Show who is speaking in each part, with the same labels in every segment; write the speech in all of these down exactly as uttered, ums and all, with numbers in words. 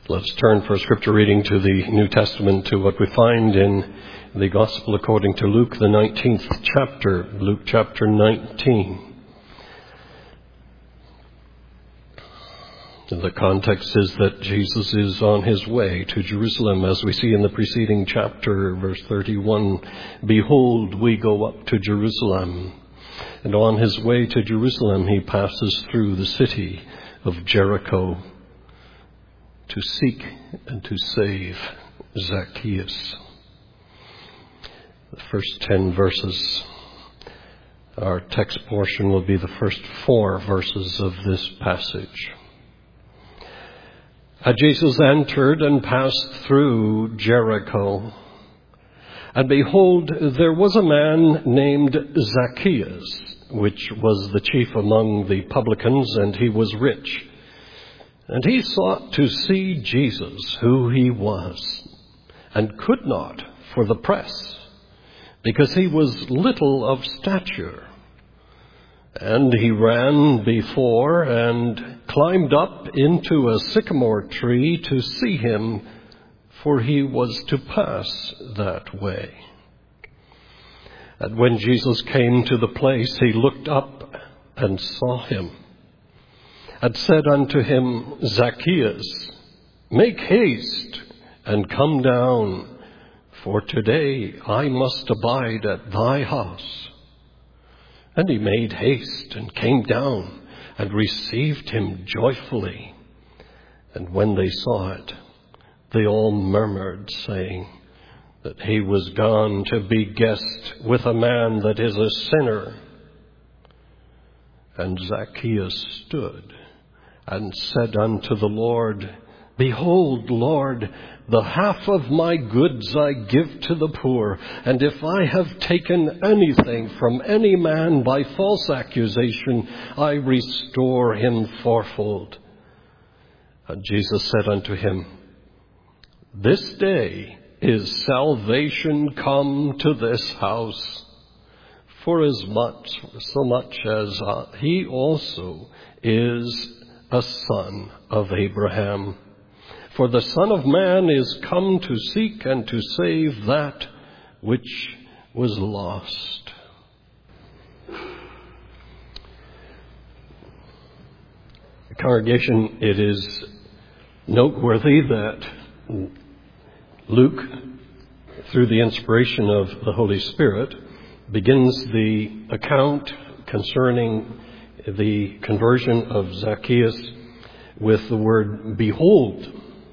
Speaker 1: Let's turn for scripture reading to the New Testament, to what we find in the Gospel according to Luke, the nineteenth chapter, Luke chapter nineteen. The context is that Jesus is on his way to Jerusalem, as we see in the preceding chapter, verse thirty-one. Behold, we go up to Jerusalem. And on his way to Jerusalem, he passes through the city of Jericho to seek and to save Zacchaeus. The first ten verses, our text portion will be the first four verses of this passage. And Jesus entered and passed through Jericho. And behold, there was a man named Zacchaeus, which was the chief among the publicans, and he was rich. And he sought to see Jesus, who he was, and could not for the press, because he was little of stature. And he ran before and climbed up into a sycamore tree to see him, for he was to pass that way. And when Jesus came to the place, he looked up and saw him, and said unto him, Zacchaeus, make haste and come down, for today I must abide at thy house. And he made haste and came down and received him joyfully. And when they saw it, they all murmured, saying that he was gone to be guest with a man that is a sinner. And Zacchaeus stood and said unto the Lord, Behold, Lord, the half of my goods I give to the poor, and if I have taken anything from any man by false accusation, I restore him fourfold. And Jesus said unto him, This day is salvation come to this house, for as much, so much as uh, he also is a son of Abraham. For the Son of Man is come to seek and to save that which was lost. Congregation, it is noteworthy that Luke, through the inspiration of the Holy Spirit, begins the account concerning the conversion of Zacchaeus with the word behold.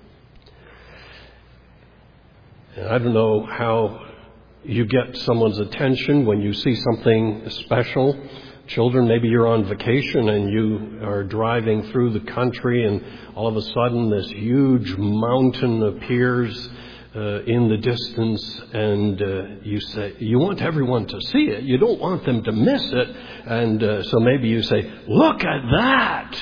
Speaker 1: And I don't know how you get someone's attention when you see something special. Children, maybe you're on vacation and you are driving through the country and all of a sudden this huge mountain appears uh, in the distance, and uh, you say, you want everyone to see it. You don't want them to miss it. And uh, so maybe you say, look at that.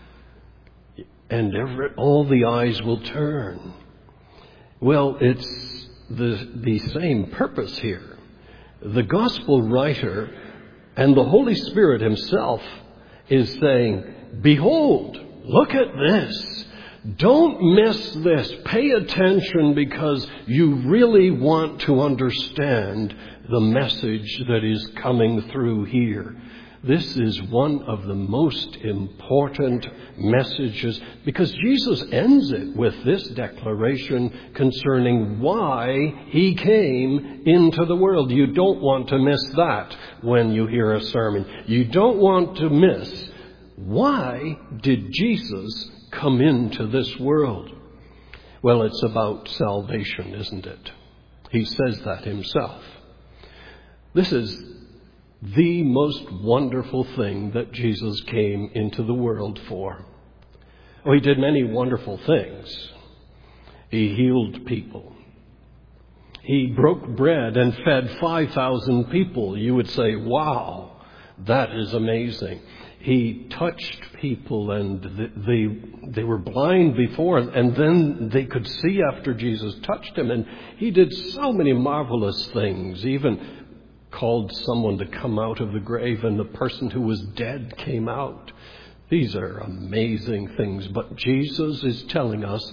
Speaker 1: And every, all the eyes will turn. Well, it's the, the same purpose here. The gospel writer and the Holy Spirit himself is saying, behold, look at this. Don't miss this. Pay attention, because you really want to understand the message that is coming through here. This is one of the most important messages, because Jesus ends it with this declaration concerning why he came into the world. You don't want to miss that when you hear a sermon. You don't want to miss, why did Jesus come into this world? Well, it's about salvation, isn't it? He says that himself. This is the most wonderful thing that Jesus came into the world for. Oh, he did many wonderful things. He healed people. He broke bread and fed five thousand people. You would say, wow, that is amazing. He touched people, and they, they were blind before, and then they could see after Jesus touched him. And he did so many marvelous things, even called someone to come out of the grave, and the person who was dead came out. These are amazing things. But Jesus is telling us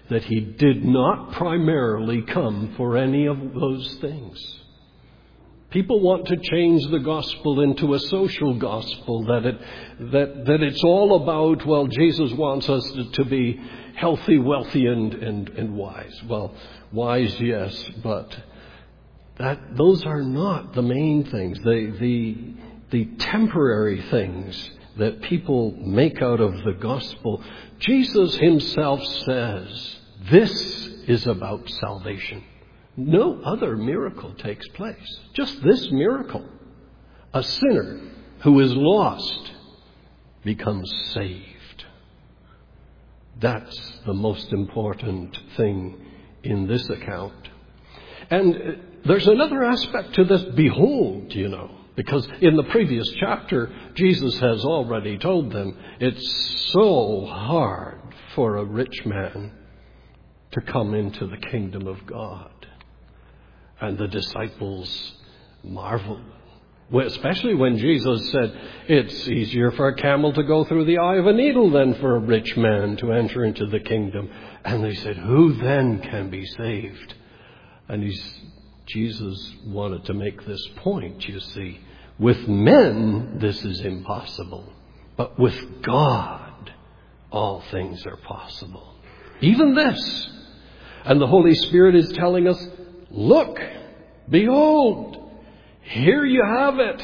Speaker 1: that he did not primarily come for any of those things. People want to change the gospel into a social gospel, that it that that it's all about, well, Jesus wants us to, to be healthy, wealthy, and, and, and wise. Well, wise, yes, but that those are not the main things. The the the temporary things that people make out of the gospel. Jesus himself says, this is about salvation. No other miracle takes place. Just this miracle. A sinner who is lost becomes saved. That's the most important thing in this account. And there's another aspect to this behold, you know, because in the previous chapter, Jesus has already told them it's so hard for a rich man to come into the kingdom of God. And the disciples marveled, especially when Jesus said, it's easier for a camel to go through the eye of a needle than for a rich man to enter into the kingdom. And they said, who then can be saved? And he's, Jesus wanted to make this point, you see. With men, this is impossible. But with God, all things are possible. Even this. And the Holy Spirit is telling us, look, behold, here you have it.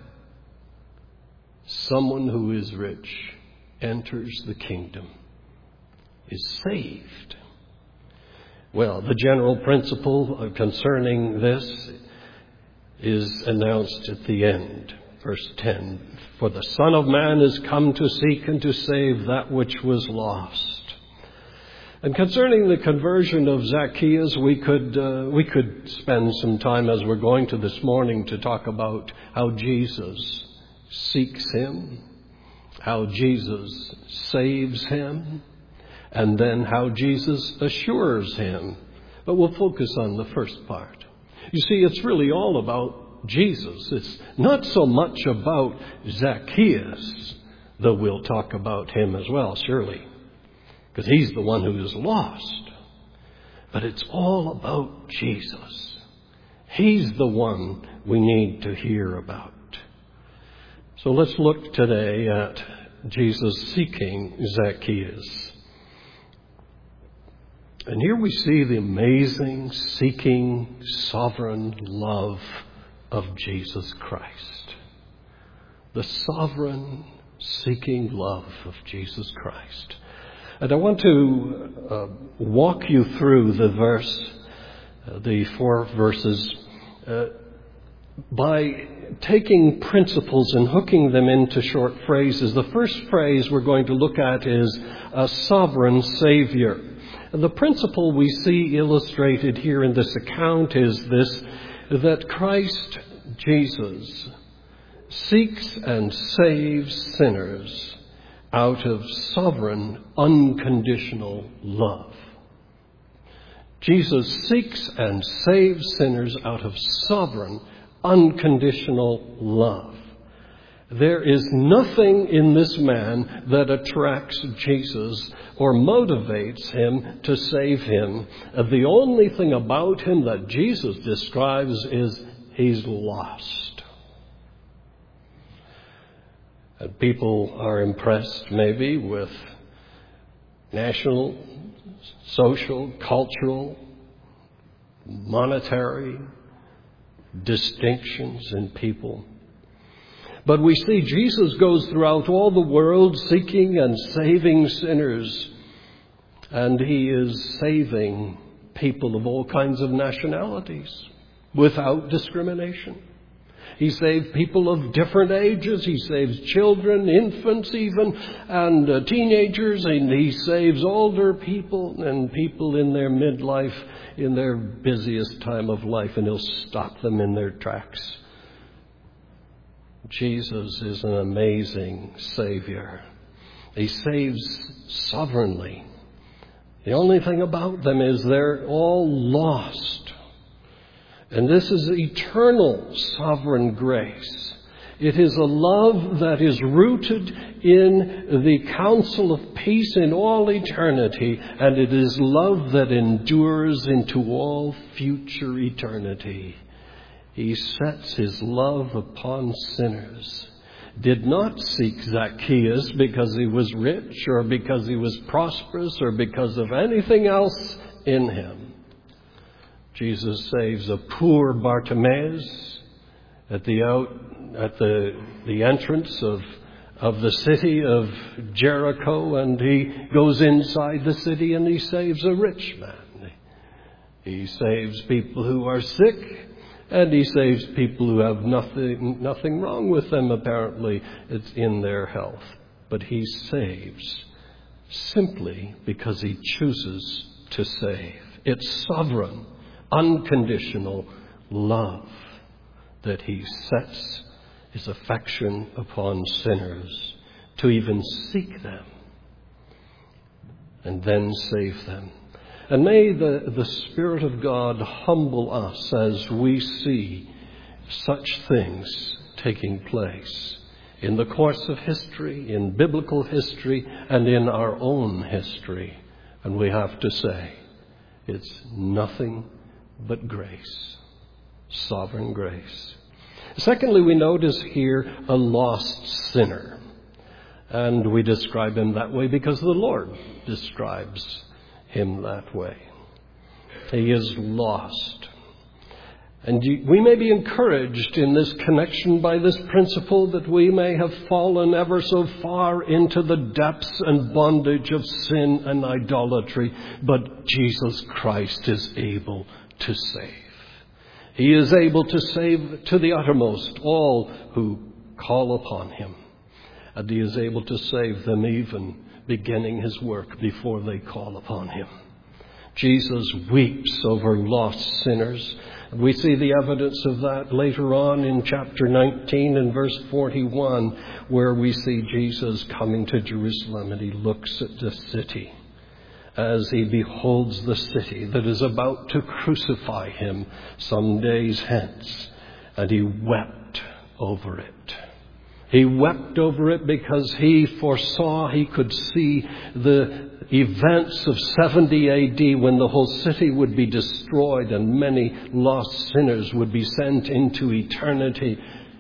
Speaker 1: Someone who is rich enters the kingdom, is saved. Well, the general principle concerning this is announced at the end, verse ten. For the Son of Man is come to seek and to save that which was lost. And concerning the conversion of Zacchaeus, we could uh, we could spend some time, as we're going to this morning, to talk about how Jesus seeks him, how Jesus saves him, and then how Jesus assures him. But we'll focus on the first part. You see, it's really all about Jesus. It's not so much about Zacchaeus, though we'll talk about him as well, surely, because he's the one who is lost. But it's all about Jesus. He's the one we need to hear about. So let's look today at Jesus seeking Zacchaeus. And here we see the amazing, seeking, sovereign love of Jesus Christ. The sovereign, seeking love of Jesus Christ. And I want to uh, walk you through the verse, uh, the four verses, uh, by taking principles and hooking them into short phrases. The first phrase we're going to look at is a sovereign Savior. And the principle we see illustrated here in this account is this, that Christ Jesus seeks and saves sinners out of sovereign, unconditional love. Jesus seeks and saves sinners out of sovereign, unconditional love. There is nothing in this man that attracts Jesus or motivates him to save him. The only thing about him that Jesus describes is he's lost. And people are impressed maybe with national, social, cultural, monetary distinctions in people. But we see Jesus goes throughout all the world seeking and saving sinners. And he is saving people of all kinds of nationalities without discrimination. He saved people of different ages. He saves children, infants even, and uh, teenagers. And he saves older people and people in their midlife, in their busiest time of life. And he'll stop them in their tracks. Jesus is an amazing Savior. He saves sovereignly. The only thing about them is they're all lost. And this is eternal sovereign grace. It is a love that is rooted in the counsel of peace in all eternity, and it is love that endures into all future eternity. He sets his love upon sinners. Did not seek Zacchaeus because he was rich or because he was prosperous or because of anything else in him. Jesus saves a poor Bartimaeus at the out at the the entrance of of the city of Jericho, and he goes inside the city and he saves a rich man. He saves people who are sick, and he saves people who have nothing nothing wrong with them, apparently. It's in their health. But he saves simply because he chooses to save. It's sovereign, unconditional love that he sets his affection upon sinners to even seek them and then save them. And may the, the Spirit of God humble us as we see such things taking place in the course of history, in biblical history, and in our own history. And we have to say, it's nothing but grace, sovereign grace. Secondly, we notice here a lost sinner. And we describe him that way because the Lord describes him that way. He is lost. And we may be encouraged in this connection by this principle that we may have fallen ever so far into the depths and bondage of sin and idolatry, but Jesus Christ is able to save. He is able to save to the uttermost all who call upon him. And he is able to save them even beginning his work before they call upon him. Jesus weeps over lost sinners. We see the evidence of that later on in chapter nineteen and verse forty-one, where we see Jesus coming to Jerusalem, and he looks at the city as he beholds the city that is about to crucify him some days hence, and he wept over it. He wept over it because he foresaw, he could see the events of seventy A D when the whole city would be destroyed and many lost sinners would be sent into eternity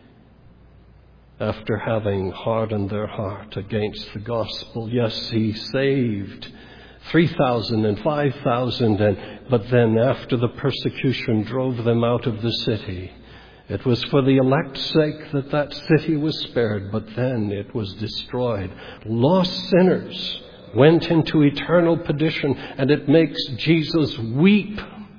Speaker 1: after having hardened their heart against the gospel. Yes, he saved three thousand and five thousand, and, but then after the persecution drove them out of the city. It was for the elect's sake that that city was spared, but then it was destroyed. Lost sinners went into eternal perdition, and it makes Jesus weep.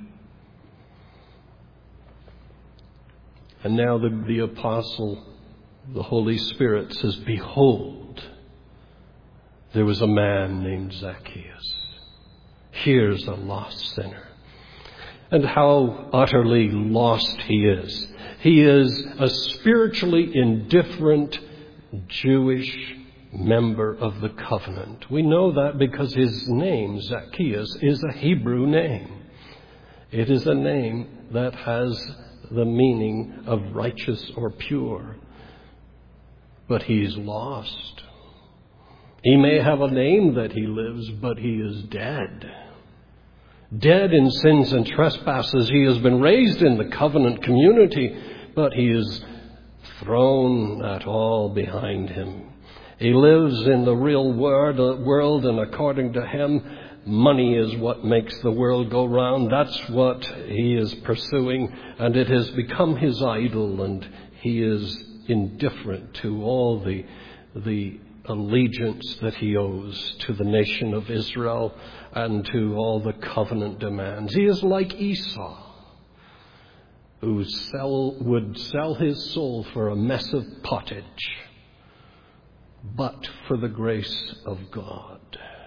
Speaker 1: And now the, the apostle, the Holy Spirit says, behold, there was a man named Zacchaeus. Here's a lost sinner. And how utterly lost he is. He is a spiritually indifferent Jewish member of the covenant. We know that because his name, Zacchaeus, is a Hebrew name. It is a name that has the meaning of righteous or pure. But he's lost. He may have a name that he lives, but he is dead. Dead in sins and trespasses. He has been raised in the covenant community, but he is thrown at all behind him. He lives in the real world, and according to him, money is what makes the world go round. That's what he is pursuing, and it has become his idol, and he is indifferent to all the the allegiance that he owes to the nation of Israel and to all the covenant demands. He is like Esau, who sell, would sell his soul for a mess of pottage, but for the grace of God.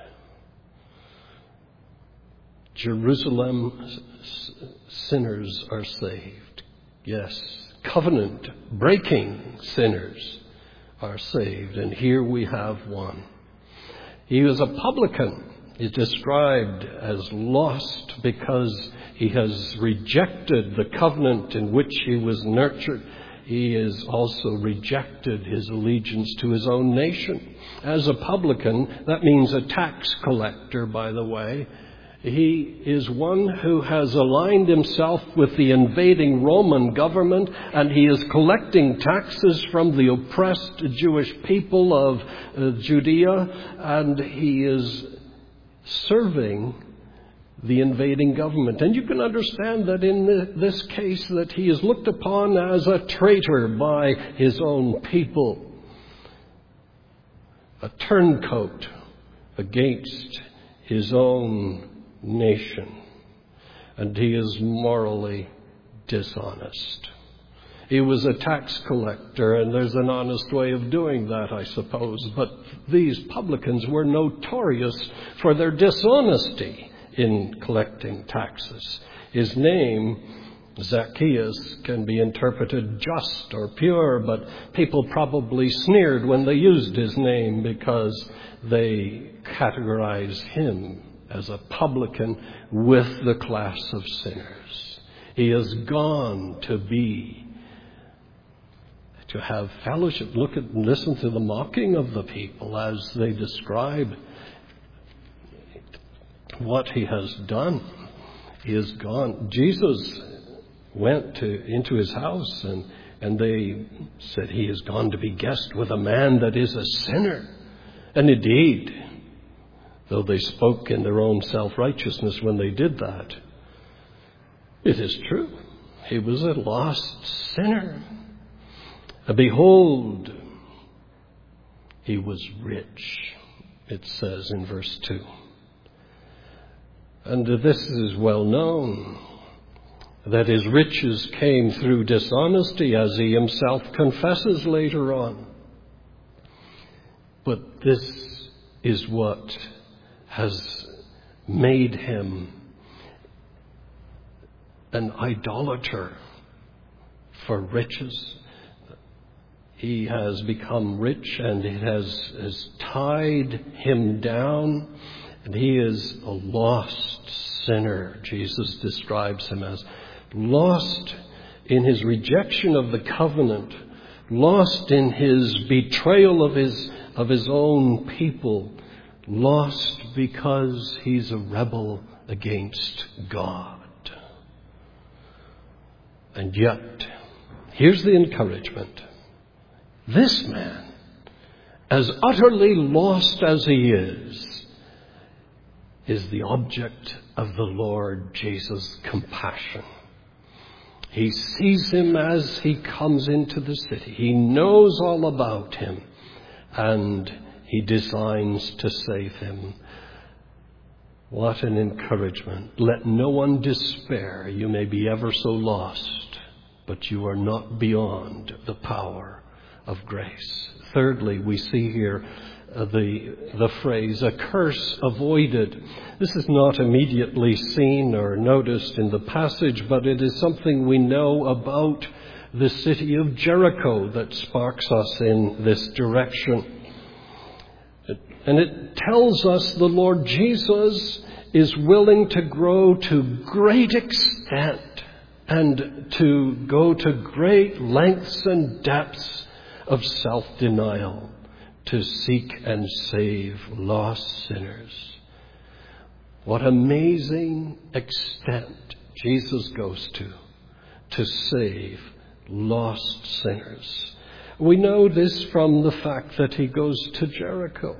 Speaker 1: Jerusalem sinners are saved. Yes, covenant-breaking sinners are saved. And here we have one. He was a publican. He's described as lost because he has rejected the covenant in which he was nurtured. he has also rejected his allegiance to his own nation. As a publican, that means a tax collector, by the way. He is one who has aligned himself with the invading Roman government, and he is collecting taxes from the oppressed Jewish people of uh, Judea, and he is serving the invading government. And you can understand that in the, this case that he is looked upon as a traitor by his own people, a turncoat against his own nation, and he is morally dishonest. He was a tax collector, and there's an honest way of doing that, I suppose, but these publicans were notorious for their dishonesty in collecting taxes. His name, Zacchaeus, can be interpreted just or pure, but people probably sneered when they used his name because they categorized him as a publican with the class of sinners. He has gone to be, to have fellowship. Look at, listen to the mocking of the people as they describe what he has done. He has gone. Jesus went to into his house, and, and they said he has gone to be guest with a man that is a sinner. And indeed, though they spoke in their own self-righteousness when they did that, it is true. He was a lost sinner. And behold, he was rich, it says in verse two. And this is well known, that his riches came through dishonesty, as he himself confesses later on. But this is what has made him an idolater for riches. He has become rich, and it has, has tied him down, and he is a lost sinner. Jesus describes him as lost in his rejection of the covenant, lost in his betrayal of his of his own people, lost because he's a rebel against God. And yet, here's the encouragement. This man, as utterly lost as he is, is the object of the Lord Jesus' compassion. He sees him as he comes into the city. He knows all about him, and he designs to save him. What an encouragement. Let no one despair. You may be ever so lost, but you are not beyond the power of grace. Thirdly, we see here uh, the the phrase, a curse avoided. This is not immediately seen or noticed in the passage, but it is something we know about the city of Jericho that sparks us in this direction. And it tells us the Lord Jesus is willing to grow to great extent and to go to great lengths and depths of self-denial to seek and save lost sinners. What amazing extent Jesus goes to to save lost sinners. We know this from the fact that he goes to Jericho.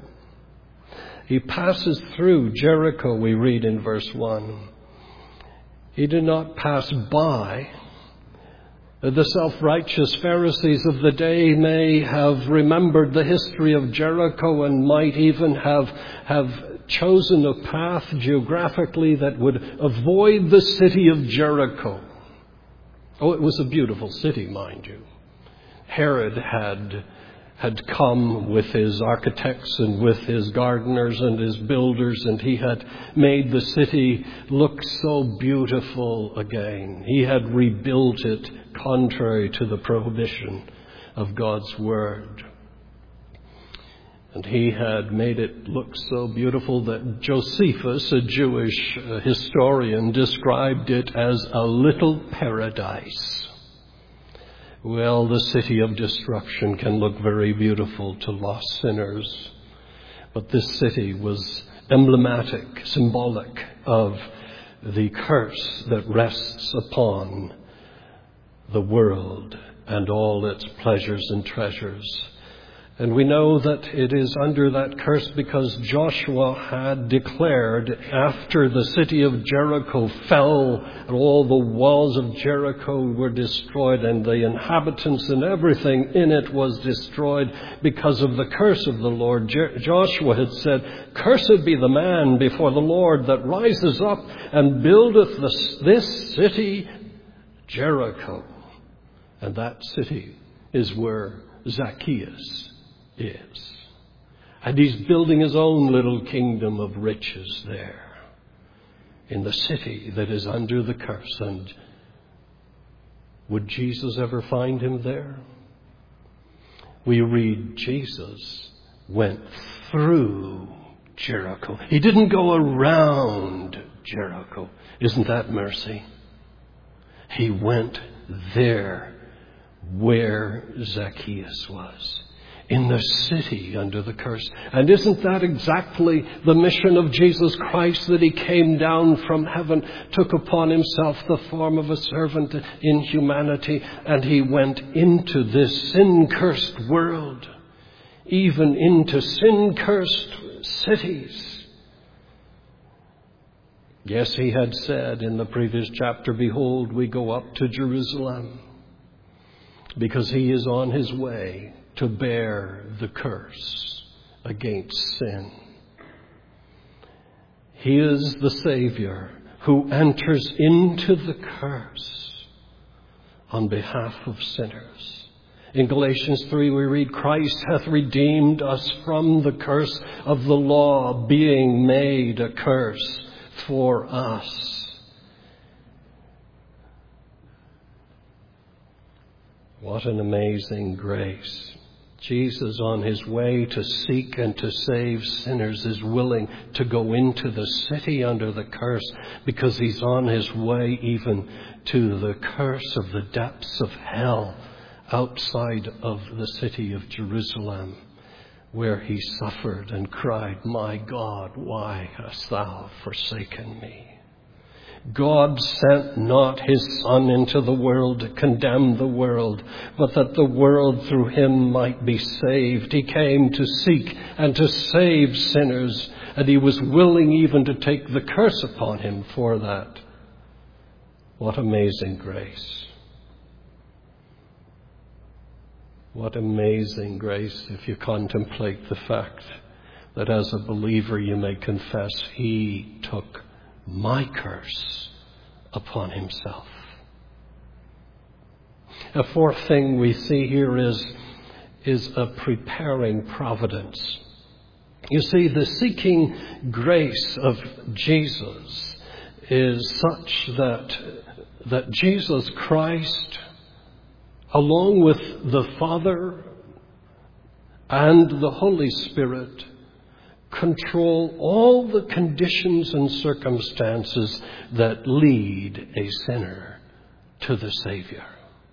Speaker 1: He passes through Jericho, we read in verse one. He did not pass by. The self-righteous Pharisees of the day may have remembered the history of Jericho and might even have, have chosen a path geographically that would avoid the city of Jericho. Oh, it was a beautiful city, mind you. Herod had had come with his architects and with his gardeners and his builders, and he had made the city look so beautiful again. He had rebuilt it contrary to the prohibition of God's word. And he had made it look so beautiful that Josephus, a Jewish uh, historian, described it as a little paradise. Well, the city of destruction can look very beautiful to lost sinners, but this city was emblematic, symbolic of the curse that rests upon the world and all its pleasures and treasures. And we know that it is under that curse because Joshua had declared, after the city of Jericho fell and all the walls of Jericho were destroyed and the inhabitants and everything in it was destroyed because of the curse of the Lord, Je- Joshua had said, "Cursed be the man before the Lord that rises up and buildeth this, this city, Jericho." And that city is where Zacchaeus is. And he's building his own little kingdom of riches there in the city that is under the curse. And would Jesus ever find him there? We read Jesus went through Jericho. He didn't go around Jericho. Isn't that mercy? He went there where Zacchaeus was, in the city under the curse. And isn't that exactly the mission of Jesus Christ, that he came down from heaven, took upon himself the form of a servant in humanity, and he went into this sin-cursed world, even into sin-cursed cities. Yes, he had said in the previous chapter, "Behold, we go up to Jerusalem," because he is on his way to bear the curse against sin. He is the Savior who enters into the curse on behalf of sinners. In Galatians three we read, "Christ hath redeemed us from the curse of the law, being made a curse for us." What an amazing grace. Jesus, on his way to seek and to save sinners, is willing to go into the city under the curse because he's on his way even to the curse of the depths of hell outside of the city of Jerusalem, where he suffered and cried, "My God, why hast thou forsaken me?" God sent not his Son into the world to condemn the world, but that the world through him might be saved. He came to seek and to save sinners, and he was willing even to take the curse upon him for that. What amazing grace. What amazing grace if you contemplate the fact that as a believer you may confess, he took my curse upon himself. A fourth thing we see here is, is a preparing providence. You see, the seeking grace of Jesus is such that, that Jesus Christ, along with the Father and the Holy Spirit, control all the conditions and circumstances that lead a sinner to the Savior.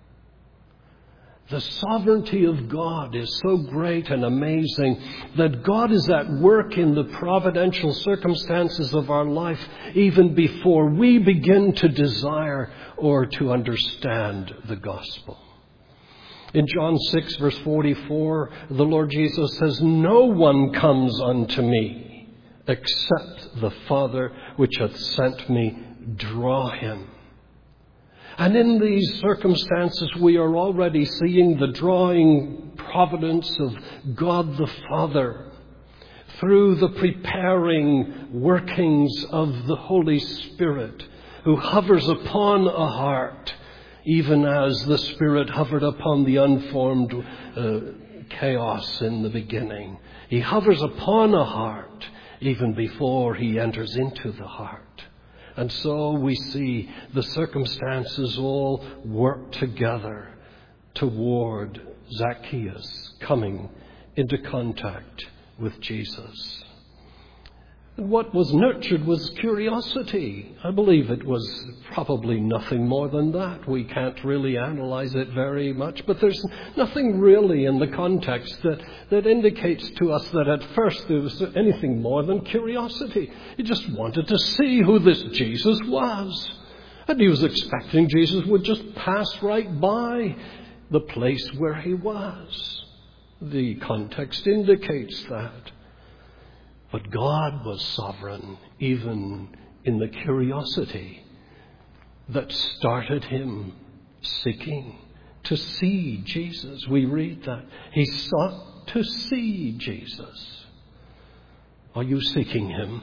Speaker 1: The sovereignty of God is so great and amazing that God is at work in the providential circumstances of our life even before we begin to desire or to understand the gospel. In John six, verse forty-four, the Lord Jesus says, "No one comes unto me except the Father which hath sent me draw him." And in these circumstances, we are already seeing the drawing providence of God the Father through the preparing workings of the Holy Spirit, who hovers upon a heart, even as the Spirit hovered upon the unformed uh, chaos in the beginning. He hovers upon a heart even before he enters into the heart. And so we see the circumstances all work together toward Zacchaeus coming into contact with Jesus. And what was nurtured was curiosity. I believe it was probably nothing more than that. We can't really analyze it very much, but there's nothing really in the context that, that indicates to us that at first there was anything more than curiosity. He just wanted to see who this Jesus was. And he was expecting Jesus would just pass right by the place where he was. The context indicates that. But God was sovereign even in the curiosity that started him seeking to see Jesus. We read that. He sought to see Jesus. Are you seeking him?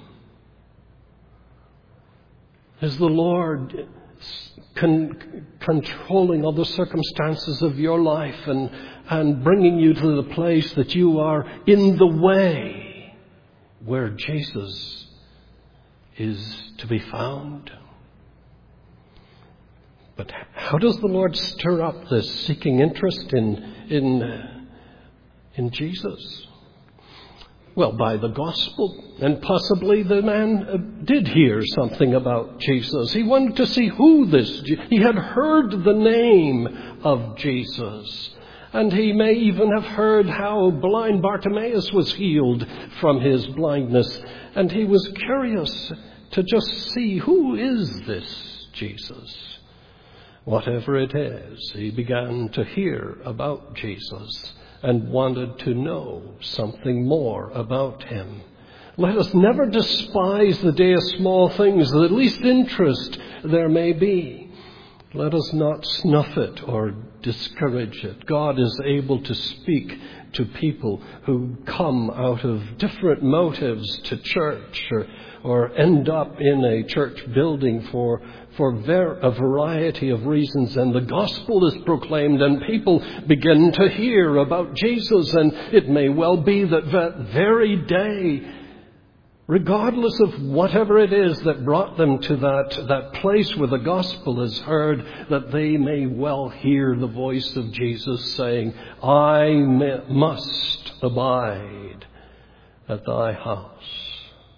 Speaker 1: Is the Lord con- controlling all the circumstances of your life and, and bringing you to the place that you are in the way where Jesus is to be found? But how does the Lord stir up this seeking interest in, in, uh, in Jesus? Well, by the gospel. And possibly the man uh, did hear something about Jesus. He wanted to see who this, he had heard the name of Jesus. And he may even have heard how blind Bartimaeus was healed from his blindness. And he was curious to just see, who is this Jesus? Whatever it is, he began to hear about Jesus and wanted to know something more about him. Let us never despise the day of small things, the least interest there may be. Let us not snuff it or discourage it. God is able to speak to people who come out of different motives to church or, or end up in a church building for, for ver- a variety of reasons. And the gospel is proclaimed and people begin to hear about Jesus. And it may well be that that very day, regardless of whatever it is that brought them to that, that place where the gospel is heard, that they may well hear the voice of Jesus saying, I may, must abide at thy house.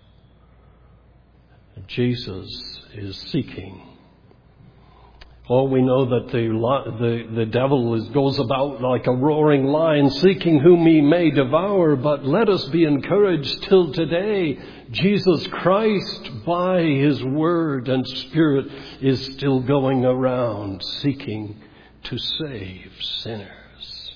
Speaker 1: Jesus is seeking. Oh, we know that the, the, the devil is, goes about like a roaring lion seeking whom he may devour. But let us be encouraged till today. Jesus Christ, by his word and spirit, is still going around seeking to save sinners.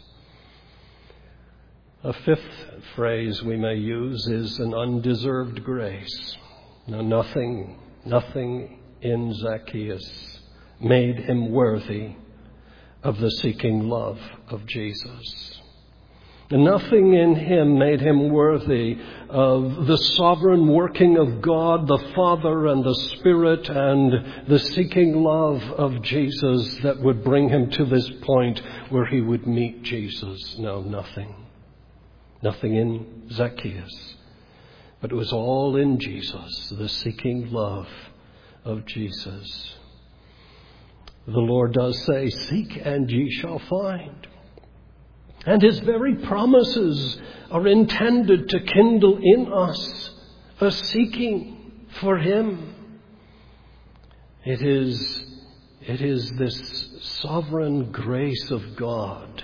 Speaker 1: A fifth phrase we may use is an undeserved grace. Now, nothing, nothing in Zacchaeus made him worthy of the seeking love of Jesus. And nothing in him made him worthy of the sovereign working of God, the Father and the Spirit, and the seeking love of Jesus that would bring him to this point where he would meet Jesus. No, nothing. Nothing in Zacchaeus. But it was all in Jesus, the seeking love of Jesus. The Lord does say, seek and ye shall find. And his very promises are intended to kindle in us a seeking for him. It is, it is this sovereign grace of God,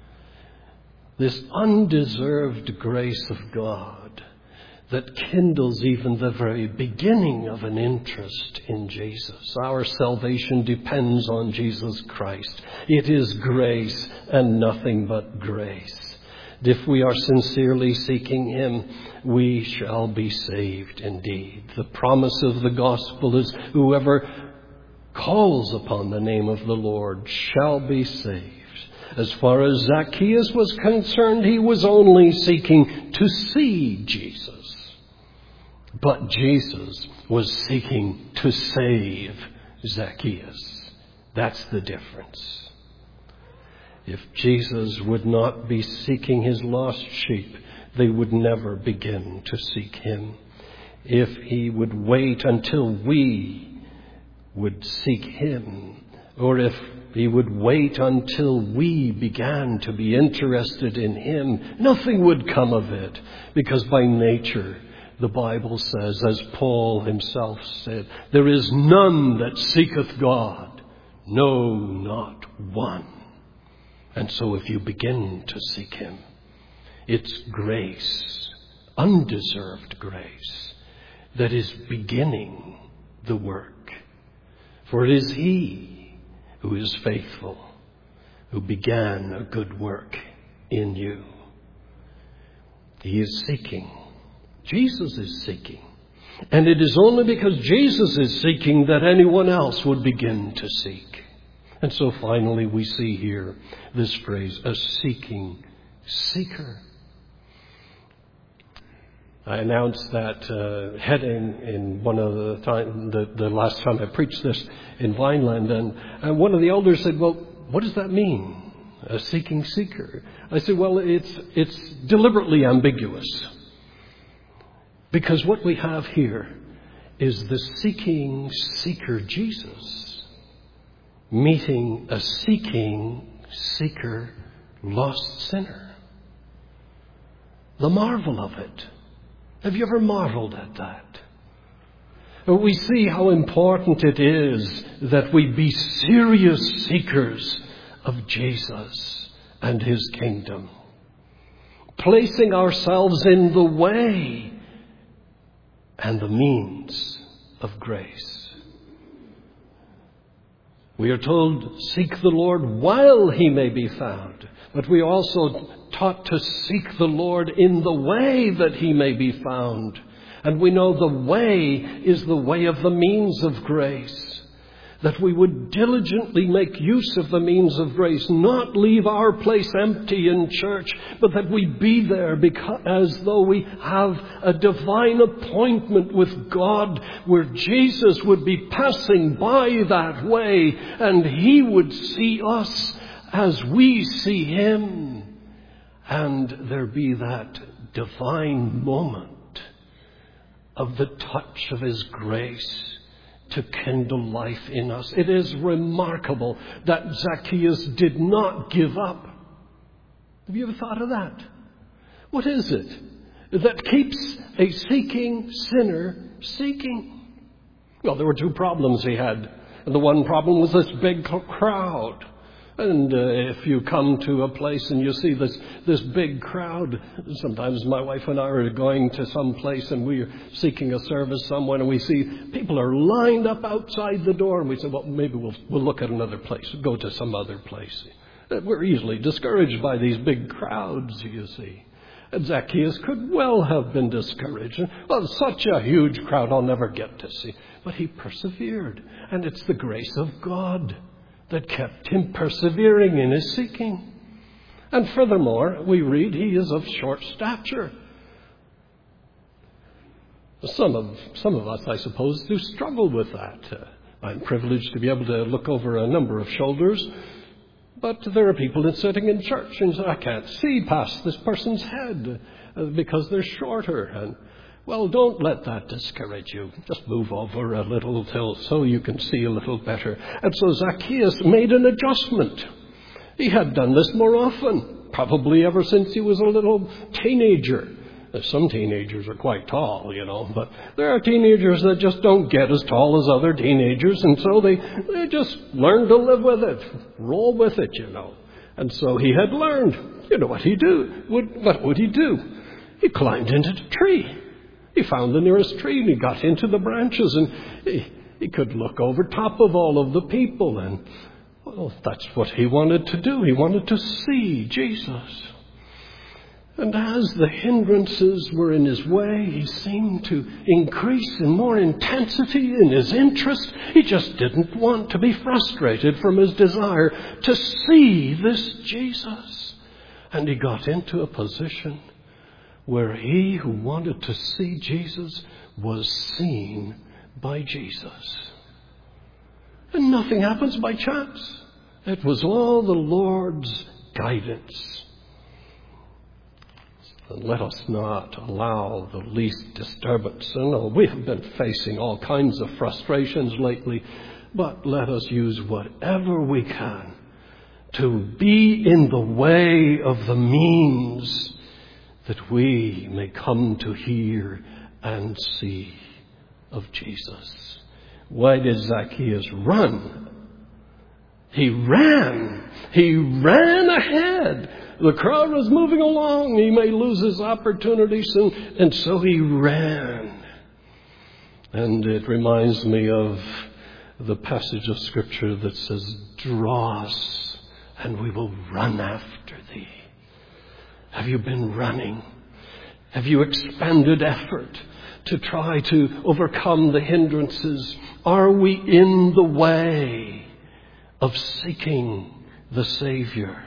Speaker 1: this undeserved grace of God, that kindles even the very beginning of an interest in Jesus. Our salvation depends on Jesus Christ. It is grace and nothing but grace. If we are sincerely seeking him, we shall be saved indeed. The promise of the gospel is whoever calls upon the name of the Lord shall be saved. As far as Zacchaeus was concerned, he was only seeking to see Jesus. But Jesus was seeking to save Zacchaeus. That's the difference. If Jesus would not be seeking his lost sheep, they would never begin to seek him. If he would wait until we would seek him, or if he would wait until we began to be interested in him, nothing would come of it, because by nature the Bible says, as Paul himself said, there is none that seeketh God, no, not one. And so if you begin to seek him, it's grace, undeserved grace, that is beginning the work. For it is he who is faithful, who began a good work in you. He is seeking. Jesus is seeking. And it is only because Jesus is seeking that anyone else would begin to seek. And so finally we see here this phrase, a seeking seeker. I announced that uh, heading in one of the time, the, the last time I preached this in Vineland, and, and one of the elders said, well, what does that mean? A seeking seeker. I said, well, it's it's deliberately ambiguous. Because what we have here is the seeking seeker Jesus meeting a seeking seeker lost sinner. The marvel of it. Have you ever marveled at that? We see how important it is that we be serious seekers of Jesus and his kingdom, placing ourselves in the way and the means of grace. We are told, seek the Lord while he may be found. But we are also taught to seek the Lord in the way that he may be found. And we know the way is the way of the means of grace. That we would diligently make use of the means of grace, not leave our place empty in church, but that we be there because, as though we have a divine appointment with God, where Jesus would be passing by that way and he would see us as we see him. And there be that divine moment of the touch of his grace to kindle life in us. It is remarkable that Zacchaeus did not give up. Have you ever thought of that? What is it that keeps a seeking sinner seeking? Well, there were two problems he had. And the one problem was this big crowd. And uh, if you come to a place and you see this this big crowd, sometimes my wife and I are going to some place and we're seeking a service somewhere, and we see people are lined up outside the door, and we say, well, maybe we'll we'll look at another place, go to some other place. We're easily discouraged by these big crowds, you see. And Zacchaeus could well have been discouraged. Well, such a huge crowd I'll never get to see. But he persevered, and it's the grace of God that kept him persevering in his seeking. And furthermore, we read he is of short stature. Some of some of us, I suppose, do struggle with that. Uh, I'm privileged to be able to look over a number of shoulders, but there are people that sitting in church and say, I can't see past this person's head uh, because they're shorter. And well, don't let that discourage you. Just move over a little till so you can see a little better. And so Zacchaeus made an adjustment. He had done this more often, probably ever since he was a little teenager. Some teenagers are quite tall, you know, but there are teenagers that just don't get as tall as other teenagers, and so they, they just learn to live with it, roll with it, you know. And so he had learned, you know what he do? Would, what would he do? He climbed into the tree. He found the nearest tree and he got into the branches, and he, he could look over top of all of the people, and well, that's what he wanted to do. He wanted to see Jesus. And as the hindrances were in his way, he seemed to increase in more intensity in his interest. He just didn't want to be frustrated from his desire to see this Jesus. And he got into a position where he who wanted to see Jesus was seen by Jesus. And nothing happens by chance. It was all the Lord's guidance. And let us not allow the least disturbance. And oh, we have been facing all kinds of frustrations lately, but let us use whatever we can to be in the way of the means that we may come to hear and see of Jesus. Why did Zacchaeus run? He ran. He ran ahead. The crowd was moving along. He may lose his opportunity soon. And so he ran. And it reminds me of the passage of Scripture that says, draw us and we will run after thee. Have you been running? Have you expended effort to try to overcome the hindrances? Are we in the way of seeking the Savior?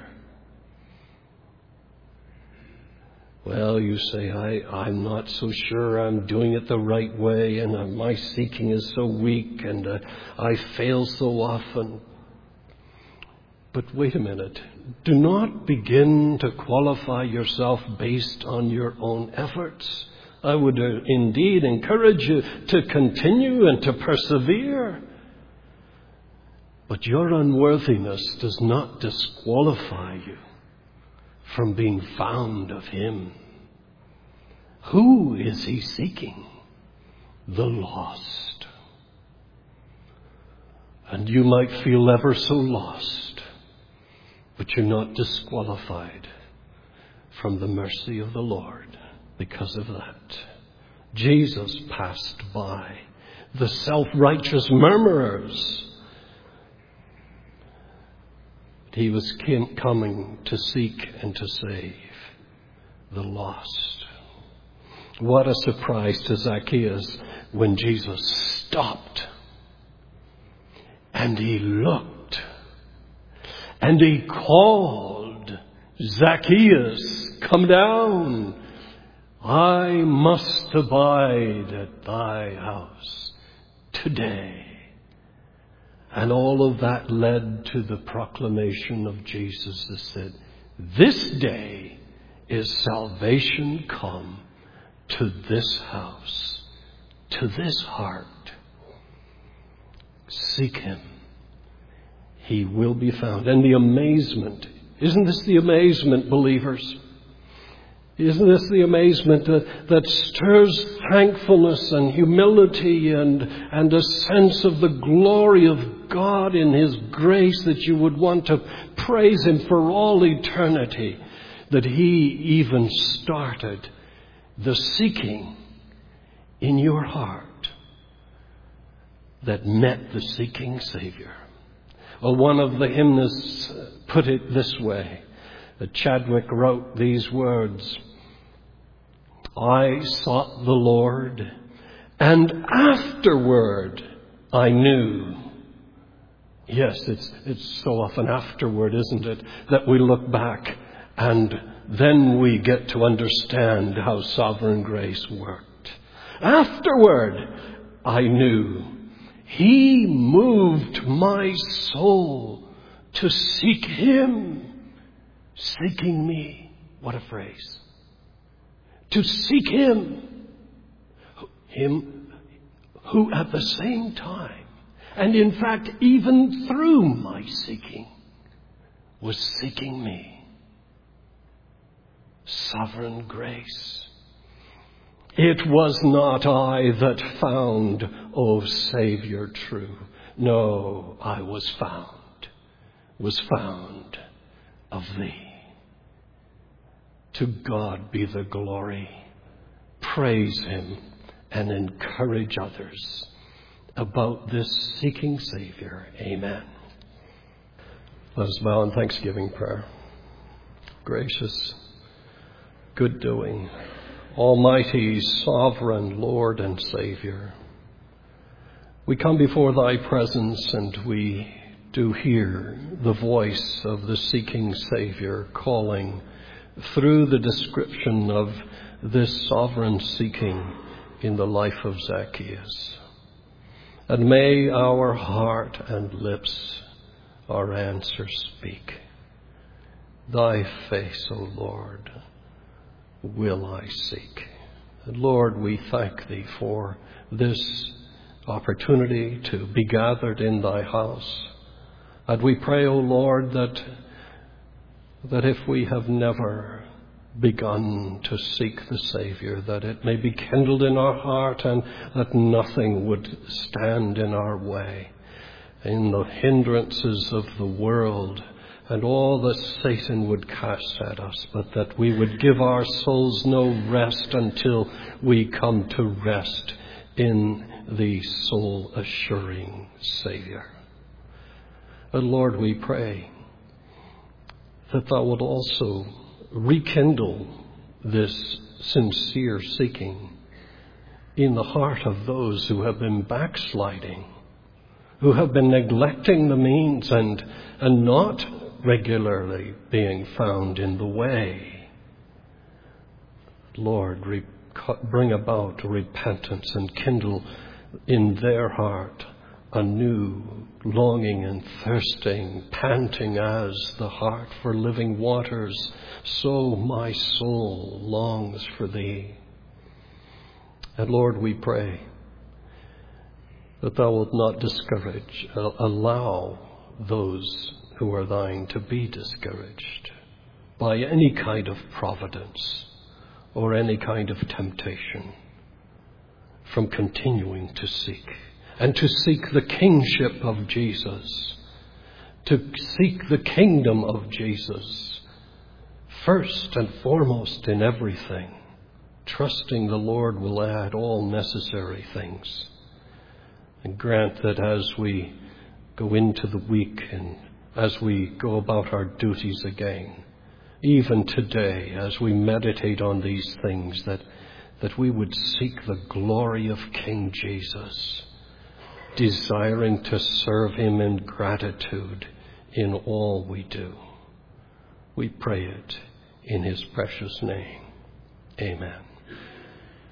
Speaker 1: Well, you say, I, I'm not so sure I'm doing it the right way, and uh, my seeking is so weak, and uh, I fail so often. But wait a minute. Do not begin to qualify yourself based on your own efforts. I would uh, indeed encourage you to continue and to persevere. But your unworthiness does not disqualify you from being found of Him. Who is He seeking? The lost. And you might feel ever so lost, but you're not disqualified from the mercy of the Lord because of that. Jesus passed by the self-righteous murmurers. He was coming to seek and to save the lost. What a surprise to Zacchaeus when Jesus stopped and he looked and he called, Zacchaeus, come down. I must abide at thy house today. And all of that led to the proclamation of Jesus that said, this day is salvation come to this house, to this heart. Seek Him. He will be found. And the amazement, isn't this the amazement, believers? Isn't this the amazement that, that stirs thankfulness and humility and, and a sense of the glory of God in His grace that you would want to praise Him for all eternity? That He even started the seeking in your heart that met the seeking Savior. Well, one of the hymnists put it this way. Chadwick wrote these words, I sought the Lord, and afterward I knew. Yes, it's, it's so often afterward, isn't it, that we look back and then we get to understand how sovereign grace worked. Afterward I knew. He moved my soul to seek Him. Seeking me. What a phrase. To seek Him. Him who at the same time, and in fact even through my seeking, was seeking me. Sovereign grace. It was not I that found, O Savior true. No, I was found. Was found of Thee. To God be the glory. Praise Him and encourage others about this seeking Savior. Amen. Let us bow in thanksgiving prayer. Gracious, good doing, Almighty, sovereign Lord and Savior, we come before Thy presence and we do hear the voice of the seeking Savior calling through the description of this sovereign seeking in the life of Zacchaeus. And may our heart and lips, our answer speak. Thy face, O Lord, will I seek. And Lord, we thank Thee for this opportunity to be gathered in Thy house. And we pray, O Lord, that, that if we have never begun to seek the Savior, that it may be kindled in our heart and that nothing would stand in our way, in the hindrances of the world and all that Satan would cast at us, but that we would give our souls no rest until we come to rest in the soul-assuring Savior. And Lord, we pray that thou would also rekindle this sincere seeking in the heart of those who have been backsliding, who have been neglecting the means and, and not regularly being found in the way. Lord, re- bring about repentance and kindle in their heart a new longing and thirsting, panting as the heart for living waters, so my soul longs for thee. And Lord, we pray that thou wilt not discourage, uh, allow those who are thine to be discouraged by any kind of providence or any kind of temptation from continuing to seek. And to seek the kingship of Jesus, to seek the kingdom of Jesus, first and foremost in everything, trusting the Lord will add all necessary things. And grant that as we go into the week and as we go about our duties again, even today as we meditate on these things, that, that we would seek the glory of King Jesus, desiring to serve him in gratitude in all we do. We pray it in his precious name. Amen.